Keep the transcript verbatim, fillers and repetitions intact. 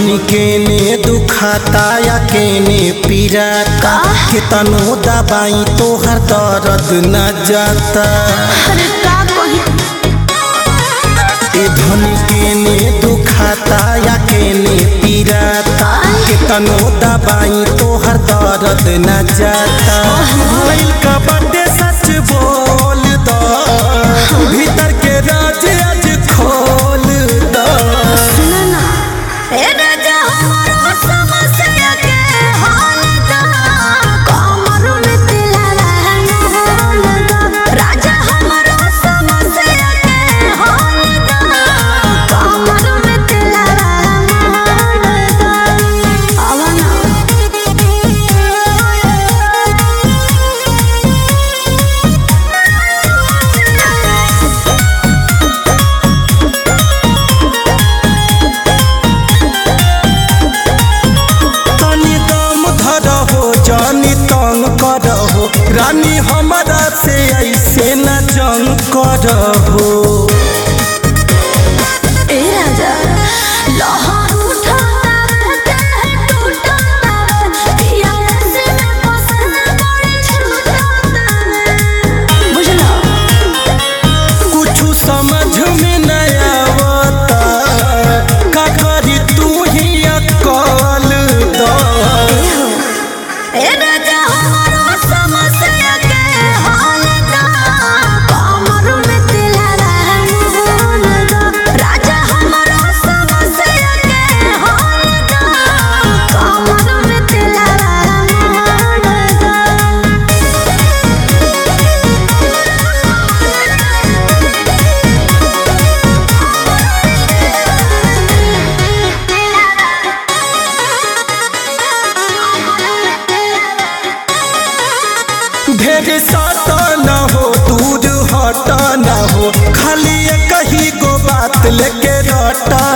धनी के ने दुखाता या के ने पीराता के तनो दबाई तोहर दर्द न जाता। अरे का कही ए धनी के ने दुखाता या के ने पीराता के तनो दबाई तोहर दर्द न जाता। भइल का बाटे सच बोल दो भीतर के राज आज खोल दो। सुना ना ए राजा हमारो समस्या के हाल दा कमर में तिलवा है राजा हमारो समस्या के हाल दा कमर में तिलवा है आवा ना रानी हमारा से ऐसे न जंग करहो। ए राजा लहर उठाता है टूटता पिया से मैं पसंद बड़ी छूटता बुझला कुछ समझ में न आवता का करी तू ही अकल दो। ए राजा हमारो समस्या के हाल दा कमर में तिलवा है राजा हमारो समस्या के हाल दा कमर में तिलवा ढेर साता न हो दूर हटा न हो खाली कही गो बात लेके रटा